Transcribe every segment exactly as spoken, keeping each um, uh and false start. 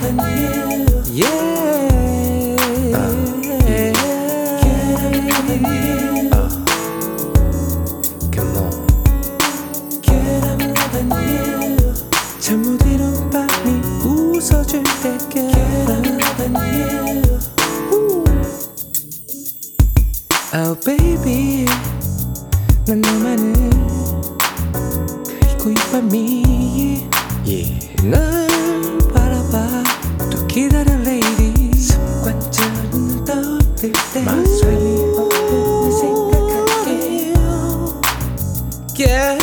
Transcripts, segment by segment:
loving you. Yeah. Uh, yeah. Get I'm loving you. Uh, come on. Get I'm loving you. 잠 못 이룬 밤이 웃어줄 때 Get I'm loving you. Oh baby 난 너만을 그리고 이 밤이 yeah. 널 바라봐 또 기다려 lady 습관처럼 눈 떠들 때 My sweetie 날 생각할게. yeah.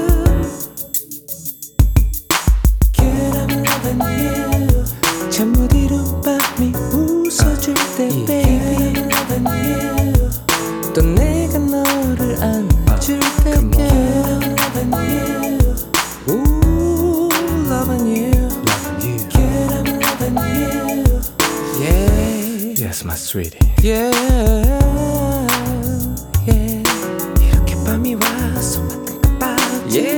Get I'm loving you. 잠 못 이룬 밤이 웃어줄 때 uh, baby I'm loving you. 또 내가 너를 안아줄 때 Come on. yeah. I'm loving you. Ooh, loving you, Loving you. Get I'm loving you. yeah, Yes, my sweetie. yeah, yeah. 이렇게 밤이 와서 맞는가 봐, yeah.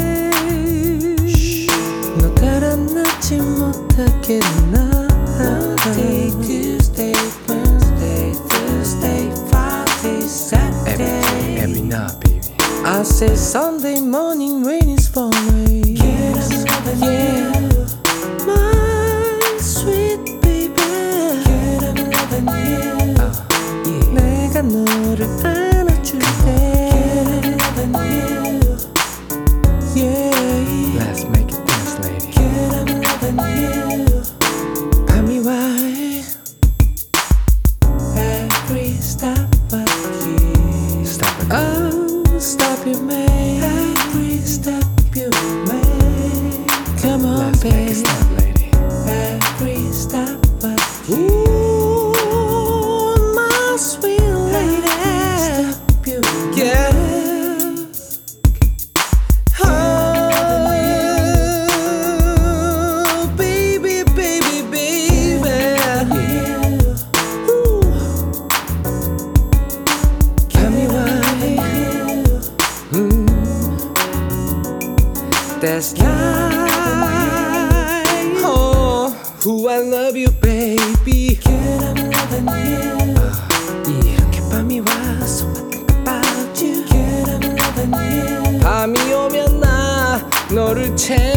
너 따라 나지 못하겠나? Monday, Tuesday, Wednesday, Thursday, Friday, Saturday. Every, every night, baby. I say Sunday morning rain is falling. Get I'm loving Yeah. you. My sweet baby. Get I'm loving you. Uh, yeah. 내가 너를 안아줄 때 Get I'm loving you. yeah. Let's make it dance, lady. Get I'm loving you. 밤이 와 every stop of you. Stop it. Oh, stop you make every step you make. Come on, Let's make it baby. stop, lady. Every step of you. Ooh, my sweet lady. Step you yeah. Oh, baby, baby, baby. Ooh. Tell me why. Mm. That's like oh, who I love you, baby. Get I'm loving you. 이렇게 밤이 와서 I think about you. Get I'm loving you. 밤이 오면 나 너를 채